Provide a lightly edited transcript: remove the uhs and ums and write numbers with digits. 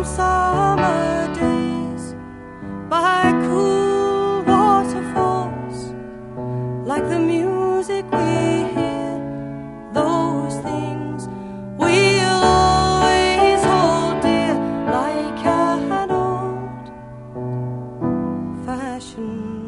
warm summer days by cool waterfalls, like the music we hear, those things we'll always hold dear, like an old-fashioned